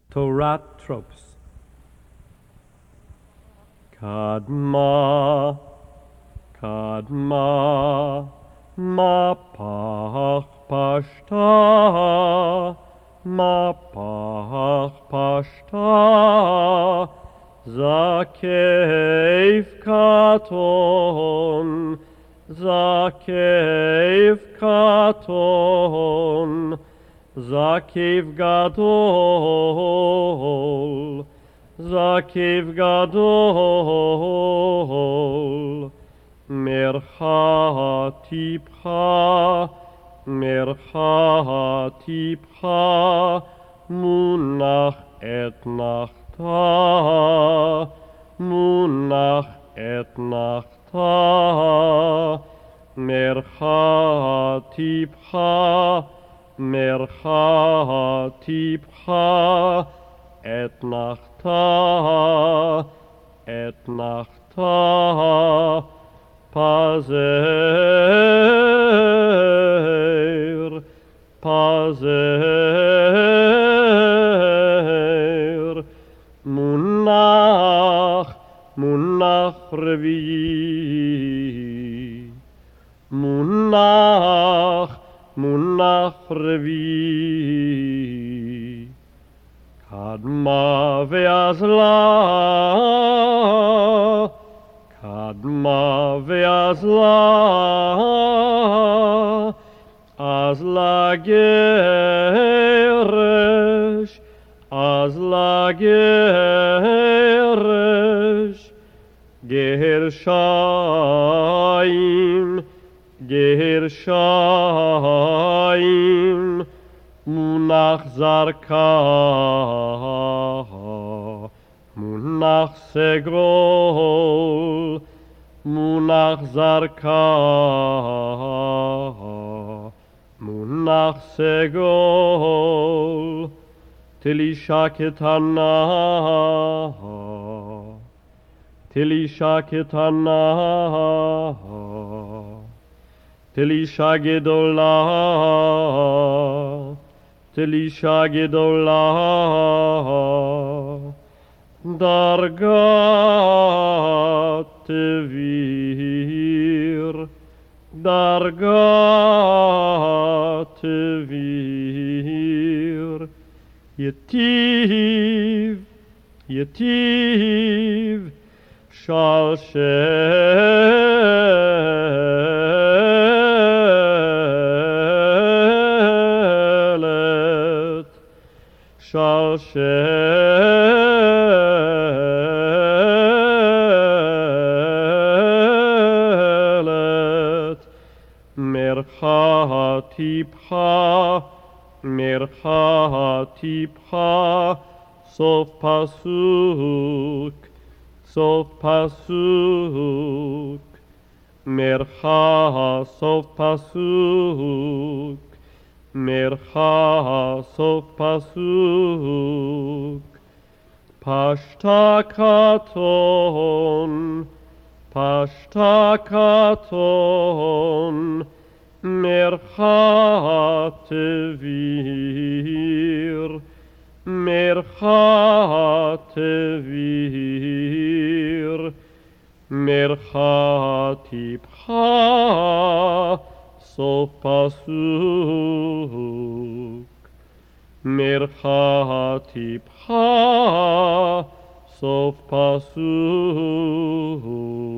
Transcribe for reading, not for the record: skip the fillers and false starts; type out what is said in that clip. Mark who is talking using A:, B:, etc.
A: Torah tropes. Kadma, Kadma, Mapach Pashta, Mapach Pashta, Zakev Katon, Zakev Katon, Zakev Gadol, Zakev Gadol, Mercha Tipcha, Mercha Tipcha, Munach et Nachta, Munach et Nachta, Mercha Tipcha, Mercha Tipcha, et Nachta, Pazer, Pazer, Munach, Munach Revi, Munach, Munach Revi, Kadma ve'azla, Kadma ve'azla, Azla geresh, Azla geresh, Gershaim, Gershaim, Munach Zarka, Munach Segrol, Munach Zarka, Munach Segrol, Tilisha Ketana, Tilisha Ketana, Tilisha Gedola, Tilisha Gedola, Dargat Tevir, Dargat Tevir, Yetiv, Yetiv, Shalshelet, Shalshelet, Mercha Tipcha, Mercha Tipcha, Sof Pasuk, Sof Pasuk, Mercha Sof Pasuk, Mercha Sof Pasuk, Pashta Katon, Pashta Katon, Mercha Tevir, Mercha Tevir, Mercha Tipcha, Sof Pasuk, Mercha Tipcha, Sof Pasuk.